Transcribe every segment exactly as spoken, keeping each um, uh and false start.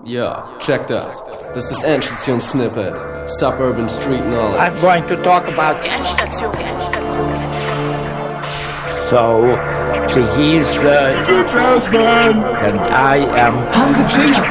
Ja, check das. Das ist das Endstation-Snippet. Suburban Street Knowledge. I'm going to talk about Endstation. So, he is the Jasmine, and I am Hansi Klinger.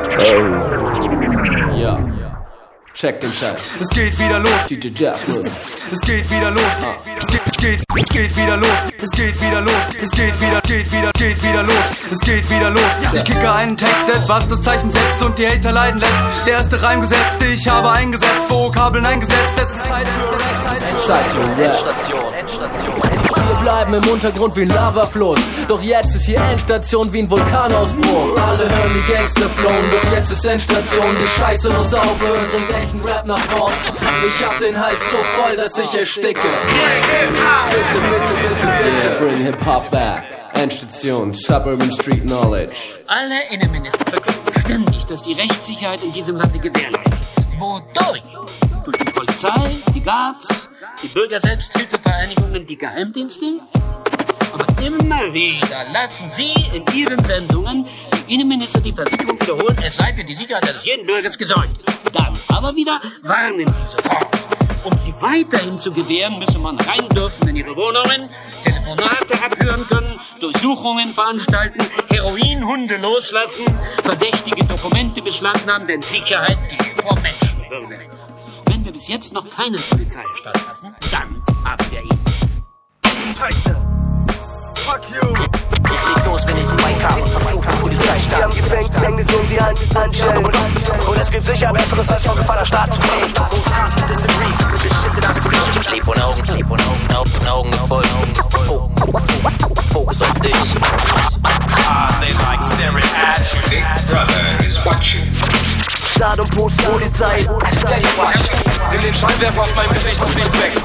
Oh. Ja. Check den Scheiß. Es geht wieder los. D J Jasmine. Es geht wieder los. Es geht, es geht, es geht wieder los. Es geht wieder los. Es geht wieder, geht wieder, geht wieder los. Es geht wieder los. Ich kicke einen Text, etwas das Zeichen setzt und die Hater leiden lässt. Der erste Reim gesetzt, ich habe eingesetzt, Vokabeln eingesetzt. Es ist Zeit für Rap. Zeit für Rap. Endstation. Endstation. Wir bleiben im Untergrund wie ein Lavafluss. Doch jetzt ist hier Endstation wie ein Vulkanausbruch. Alle hören die Gangster flown, doch jetzt ist Endstation. Die Scheiße muss aufhören, bringt echten Rap nach vorn. Ich hab den Hals so voll, dass ich ersticke. Bitte, bitte, bitte, bitte, bring Hip-Hop back. Endstation, Suburban Street Knowledge. Alle Innenminister verkünden ständig, dass die Rechtssicherheit in diesem Lande gewährleistet ist. Wodurch? Durch die Polizei, die Guards, die Bürgerselbsthilfevereinigungen, die Geheimdienste? Aber immer wieder lassen Sie in Ihren Sendungen die Innenminister die Versicherung wiederholen, es sei für die Sicherheit eines jeden Bürgers gesorgt. Dann aber wieder warnen Sie sofort. Um sie weiterhin zu gewähren, müsse man rein dürfen in ihre Wohnungen, Telefonate abhören können, Durchsuchungen veranstalten, Heroinhunde loslassen, verdächtige Dokumente beschlagnahmen, denn Sicherheit geht vor Menschenwürde. Wenn wir bis jetzt noch keinen Polizeistaat hatten, dann haben wir ihn. Scheiße. Fuck you. Ich leg los, wenn ich vorbeikam und verfluchte Polizeistaat. Wir haben Gefängnis und die Hand anstellen. Und es gibt sicher Besseres als von Gefahr der Staat zu fliehen. Most cops disagree. This shit that I speak. Ich lieb von Augen, ich lieb von Augen, Augen, Augen gefolgt. Fokus auf dich. Ah, they like staring at you. Big brother is watching. Staat und Post, Polizei. Steady watch. Nimm den Scheinwerfer aus meinem Gesicht und Licht weg.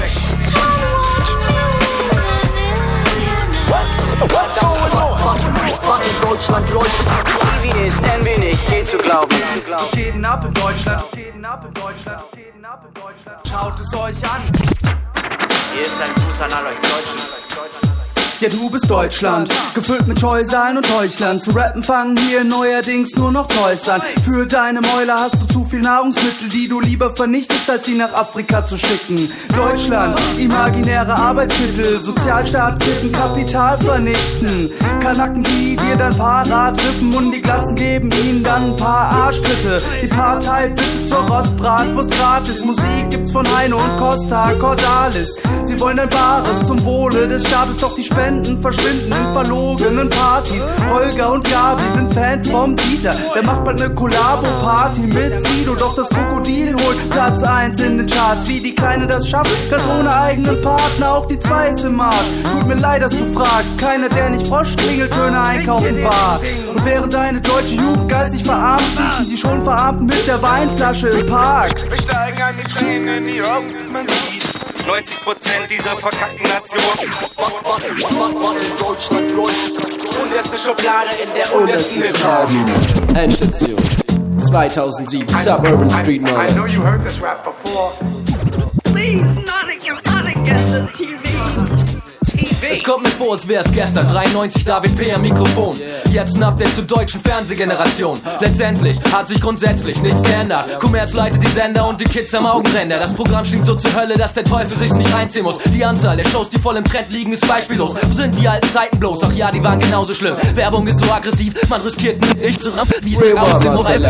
Was in Deutschland läuft. T V ist ein wenig, geht zu glauben. Was geht denn ab in Deutschland? Was geht denn ab in Deutschland? Was geht denn ab in Deutschland? Schaut es euch an. Hier ist ein Gruß an all euch Deutschen. Ja, du bist Deutschland, gefüllt mit Scheusalen und Heuchlern. Zu rappen fangen hier neuerdings nur noch Toys an. Für deine Mäuler hast du zu viel Nahrungsmittel, die du lieber vernichtest, als sie nach Afrika zu schicken. Deutschland, imaginäre Arbeitstitel, Sozialstaat kippen, Kapital vernichten. Kanaken, die dir dein Fahrrad rippen und die Glatzen geben ihnen dann ein paar Arschtritte. Die Partei bitte zur Rostbratwurst gratis. Musik gibt's von Heino und Costa Cordalis. Sie wollen dein Bares zum Wohle des Staates, doch die Spenden verschwinden in verlogenen Partys. Holger und Gabi sind Fans vom Dieter. Der macht bald ne Kollabo-Party mit Sido. Doch das Krokodil holt Platz eins in den Charts. Wie die Kleine das schafft, ganz ohne eigenen Partner. Auch die zwei ist im Markt. Tut mir leid, dass du fragst. Keiner, der nicht Froschklingeltöne einkaufen war. Und während deine deutsche Jugend geistig verarmt, sitzen die schon Verarmten mit der Weinflasche im Park. Wir steigen an die Tränen in die Augen, man sieht's. neunzig Prozent dieser verkackten Nation. Was, was in Deutschland läuft. Unterste Schublade in der untersten Hip-Hop. Endstation, zweitausendsieben, Suburban Street Knowledge. I know you heard this rap before. Please, not again, not again, the T V. Es kommt mir vor, als wär's gestern. dreiundneunzig David P. am Mikrofon. Jetzt ein Update zur deutschen Fernsehgeneration. Letztendlich hat sich grundsätzlich nichts geändert. Kommerz leitet die Sender und die Kids am Augenränder. Das Programm stinkt so zur Hölle, dass der Teufel sich nicht reinziehen muss. Die Anzahl der Shows, die voll im Trend liegen, ist beispiellos. Wo sind die alten Zeiten bloß? Ach ja, die waren genauso schlimm. Werbung ist so aggressiv, man riskiert nicht zu rammen. Wie es denn aus dem Moral?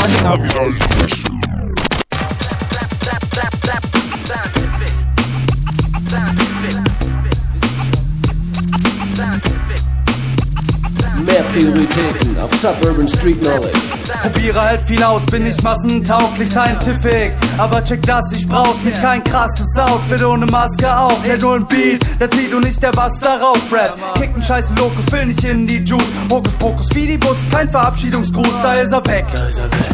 Mehr Prioritäten auf Suburban Street Knowledge. Probiere halt viel aus, bin nicht massentauglich scientific. Aber check das, ich brauch's nicht, kein krasses Outfit, ohne Maske auch. Der nur ein Beat, der zieht und nicht der was darauf Rap. Kicken scheiße Lokus, will nicht in die Juice. Hokus Pokus, Fidibus, kein Verabschiedungsgruß, da ist er weg. Da ist er weg.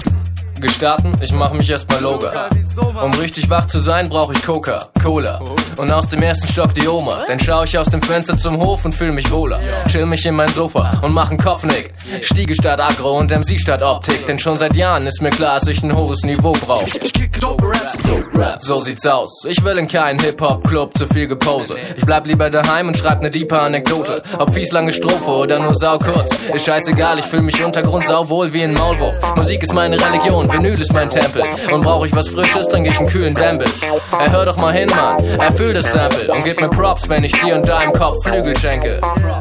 Gestarten, ich mach mich erstmal locker. Um richtig wach zu sein, brauch ich Coca, Cola. Und aus dem ersten Stock die Oma. Dann schau ich aus dem Fenster zum Hof und fühl mich wohler. Chill mich in mein Sofa und mach 'n Kopfnick. Stiege statt Agro und M C statt Optik. Denn schon seit Jahren ist mir klar, dass ich ein hohes Niveau brauch. So sieht's aus. Ich will in keinen Hip-Hop-Club, zu viel Gepose. Ich bleib lieber daheim und schreib ne diepe Anekdote. Ob fies lange Strophe oder nur sau kurz, ist scheißegal, ich fühl mich untergrund sauwohl wie ein Maulwurf. Musik ist meine Religion, Vinyl ist mein Tempel. Und brauch ich was Frisches, trink ich 'n kühlen Bamble. Er hör doch mal hin, Mann, er fühlt das Sample. Und gib mir Props, wenn ich dir und deinem Kopf Flügel schenke.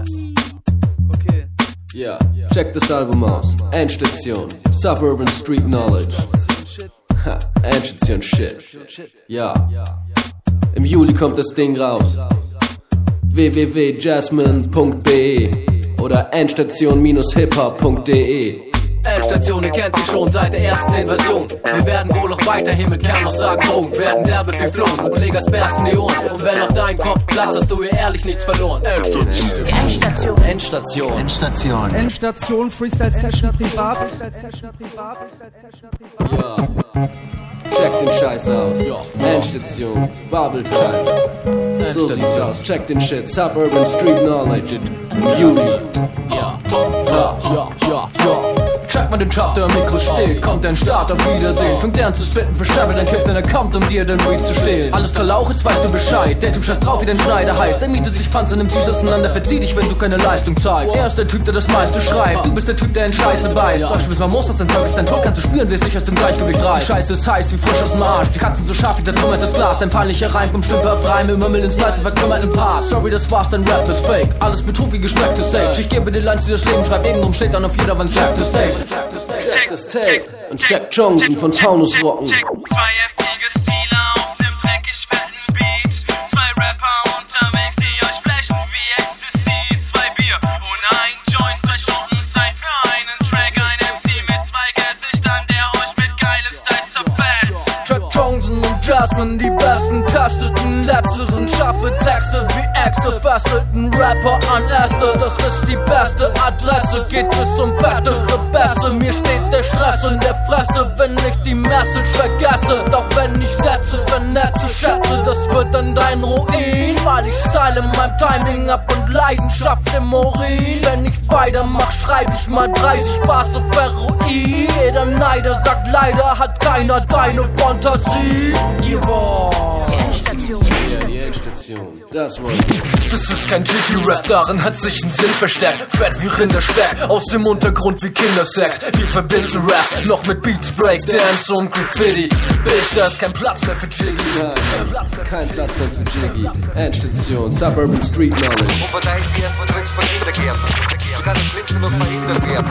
Ja, yeah. Check das Album aus. Endstation, Suburban Street Knowledge. Ha, Endstation Shit. Ja. Im Juli kommt das Ding raus. w w w punkt jasmine punkt b e oder endstation hip hop punkt d e. Endstation, ihr kennt sie schon seit der ersten Invasion. Wir werden wohl auch weiterhin mit Kernaussagen drohen. Werden derbe viel flohen und Legers bersten die Ohren. Und wenn auf deinem Kopf Platz hast du ihr ehrlich nichts verloren. Endstation. Endstation. Endstation. Endstation, Freestyle Session privat. Ja. Check den Scheiß aus. Endstation, Bubble Time. So sieht's aus. Check den Shit. Suburban Street Knowledge. Juli. Ja, ja, ja, ja, ja. Check mal den Chart, der am Mikro steht. Kommt der Start, auf Wiedersehen. Fängt der an zu spitten, verschabbelt, dann kifft, denn er kommt, um dir den Weed zu stehlen. Alles klar, Lauch, jetzt weißt du Bescheid. Der Typ scheißt drauf, wie den Schneider heißt. Der mietet sich Panzer, nimmt süß auseinander, verzieh dich, wenn du keine Leistung zeigst. Er ist der Typ, der das meiste schreibt. Du bist der Typ, der in Scheiße beißt. Deutsch bis man muss, das dein Zeug ist dein Tod, kannst du spüren, wie es sich aus dem Gleichgewicht reißt. Die Scheiße ist heiß, wie frisch aus dem Arsch. Die Katzen so scharf wie der Trümmer das Glas. Dein peinlicher Reim vom Stümper auf Reim, im Mümmel ins Leid, verkümmerten Part. Sorry, das war's, dein Rap ist fake. Alles Betrug wie gestrecktes Sage. Ich gebe dir Lines, die das Leben schreibt. Irgendwo steht dann auf jeder Wand, check das Tape. Check das Tape und check Johnson von Taunus Rocken. Check zwei heftige Stile auf nem dreckig fetten Beat. Zwei Rapper unterwegs, die euch flashen wie Ecstasy. Zwei Bier und ein Joint, drei Stunden Zeit für einen Track. Ein M C mit zwei Gesichtern, der euch mit geilen Style zerfetzt. Check Johnson und Jasmine, die besten Tasteten, letzteren schaffe Texte wie Äxte, fesselten Rapper an Äste. Das ist die beste Adresse, geht es um fettere Bässe. Mir steht der Stress in der Fresse, wenn ich die Message vergesse. Doch wenn ich Sätze vernetze, schätze, das wird dann dein Ruin. Weil ich style mein Timing ab und Leidenschaft im Urin. Wenn ich weitermach, schreib ich mal dreißig Bars auf Heroin. Jeder Neider sagt leider, hat keiner deine Fantasie. Ihr Wort. Ja, die Endstation. Das wollte ich. Das ist kein Jiggy-Rap, darin hat sich ein Sinn versteckt. Fett wie Rinderspeck, aus dem Untergrund wie Kindersex. Wir verbinden Rap noch mit Beats, Breakdance und Graffiti. Bitch, da ist kein Platz mehr für Jiggy. Nein, kein Platz mehr für Jiggy. Endstation, Suburban Street Knowledge. Und verteilt die ersten Tricks von Kindergärten. So kann das Schlimmste noch verhindert werden.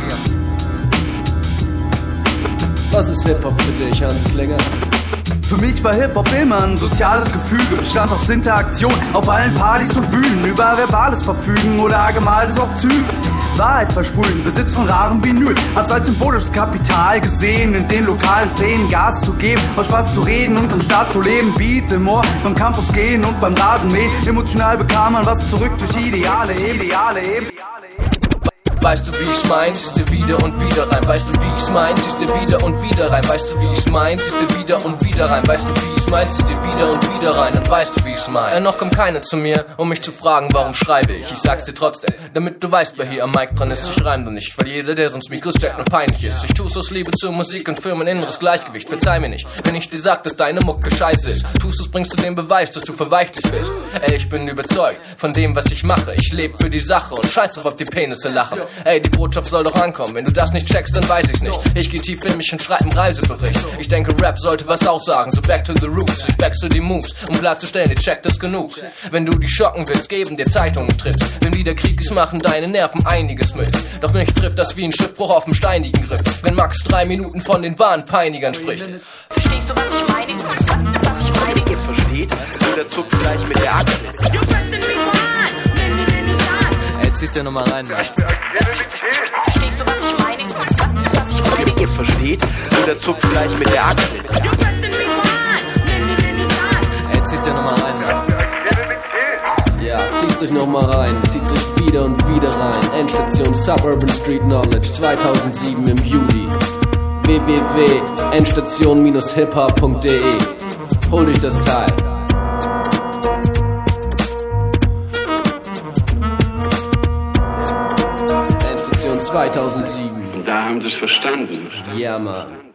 Was ist Hip-Hop für dich, Hans Klinger? Für mich war Hip-Hop immer ein soziales Gefüge, bestand aus Interaktion auf allen Partys und Bühnen, über verbales Verfügen oder gemaltes auf Zügen. Wahrheit versprühen, Besitz von rarem Vinyl, hab's als symbolisches Kapital gesehen, in den lokalen Szenen Gas zu geben, aus Spaß zu reden und am Start zu leben, Beat im Ohr, beim Campus gehen und beim Rasenmähen, emotional bekam man was zurück durch Ideale, Ideale, eben. Weißt du, wie ich's mein? Siehst du wieder und wieder rein. Weißt du, wie ich's mein? Siehst du wieder und wieder rein. Weißt du, wie ich's mein? Siehst du wieder und wieder rein. Weißt du, wie ich's mein? Siehst du wieder und wieder rein. Und weißt du, wie ich's mein? Ja, noch kommt keiner zu mir, um mich zu fragen, warum schreibe ich. Ich sag's dir trotzdem, damit du weißt, wer hier am Mic dran ist. Ich reim doch nicht, weil jeder, der sonst Mikros checkt, nur peinlich ist. Ich tu's aus Liebe zur Musik und für mein inneres Gleichgewicht. Verzeih mir nicht, wenn ich dir sag, dass deine Mucke scheiße ist. Tust du's, bringst du den Beweis, dass du verweichlicht bist. Ey, ich bin überzeugt von dem, was ich mache. Ich lebe für die Sache und scheiß drauf, ob die Penisse lachen. Ey, die Botschaft soll doch ankommen. Wenn du das nicht checkst, dann weiß ich's nicht. Ich geh tief in mich und schreib einen Reisebericht. Ich denke, Rap sollte was aussagen, so back to the roots. Ich wechsle die Moves, um klarzustellen, ihr checkt das genug. Wenn du die schocken willst, geben dir Zeitungen Trips. Wenn wieder Krieg ist, machen deine Nerven einiges mit. Doch mich trifft das wie ein Schiffbruch auf dem steinigen Griff. Wenn Max drei Minuten von den wahren Peinigern spricht. Verstehst du, was ich meine? Was, was ich meine? Ihr versteht? Oder zuckt vielleicht mit der Achse. Ey, zieh's dir nochmal rein, Mann. Verstehst du, was ich meine? Was, was ich meine? Ihr versteht? Oder zuckt vielleicht mit der Achse. Ey, zieh's dir nochmal rein, Mann. Ja, zieht's euch nochmal rein, zieht's euch wieder und wieder rein. Endstation Suburban Street Knowledge zweitausendsieben im Juli. w w w punkt endstation hip hop punkt d e. Holt euch das Teil. zweitausendsieben. Und da haben sie es verstanden. Ja, Mann.